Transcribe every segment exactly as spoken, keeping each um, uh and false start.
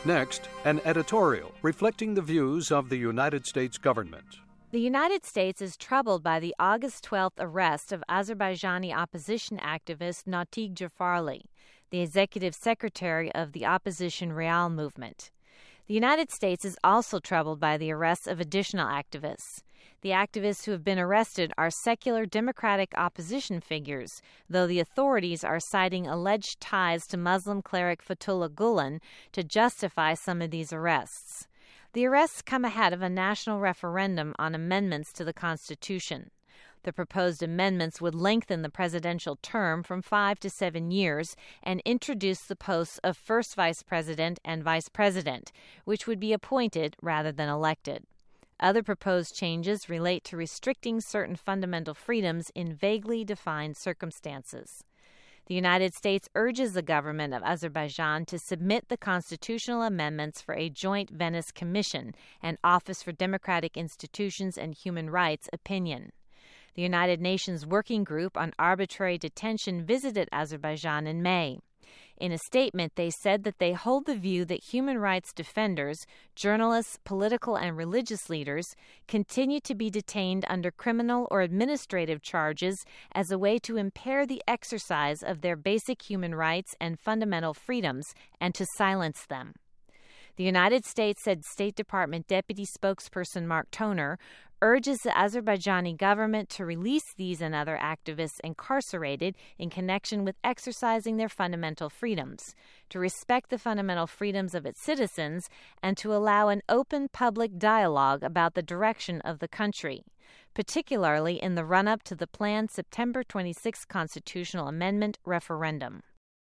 Next, an editorial reflecting the views of the United States government. The United States is troubled by the August twelfth arrest of Azerbaijani opposition activist Natig Jafarli, the executive secretary of the opposition Real movement. The United States is also troubled by the arrests of additional activists. The activists who have been arrested are secular democratic opposition figures, though the authorities are citing alleged ties to Muslim cleric Fethullah Gulen to justify some of these arrests. The arrests come ahead of a national referendum on amendments to the Constitution. The proposed amendments would lengthen the presidential term from five to seven years and introduce the posts of first vice president and vice president, which would be appointed rather than elected. Other proposed changes relate to restricting certain fundamental freedoms in vaguely defined circumstances. The United States urges the government of Azerbaijan to submit the constitutional amendments for a joint Venice Commission and Office for Democratic Institutions and Human Rights opinion. The United Nations Working Group on Arbitrary Detention visited Azerbaijan in May. In a statement, they said that they hold the view that human rights defenders, journalists, political and religious leaders continue to be detained under criminal or administrative charges as a way to impair the exercise of their basic human rights and fundamental freedoms and to silence them. The United States, said State Department Deputy Spokesperson Mark Toner, urges the Azerbaijani government to release these and other activists incarcerated in connection with exercising their fundamental freedoms, to respect the fundamental freedoms of its citizens, and to allow an open public dialogue about the direction of the country, particularly in the run-up to the planned September twenty-sixth constitutional amendment referendum.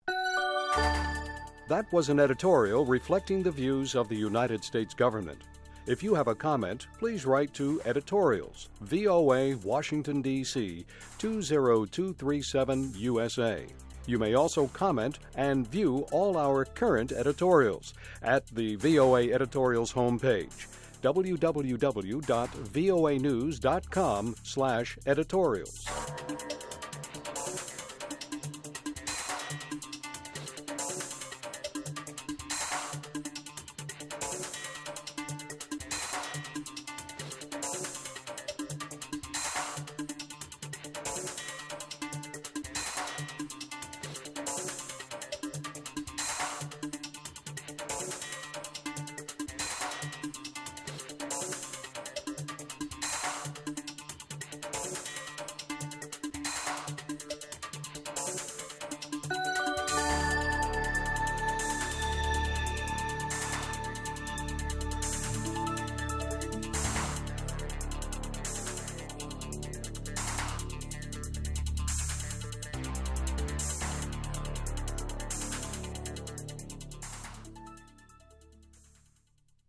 That was an editorial reflecting the views of the United States government. If you have a comment, please write to Editorials, V O A, Washington, D C two zero two three seven, U S A. You may also comment and view all our current editorials at the V O A Editorials homepage, w w w dot voa news dot com slash editorials.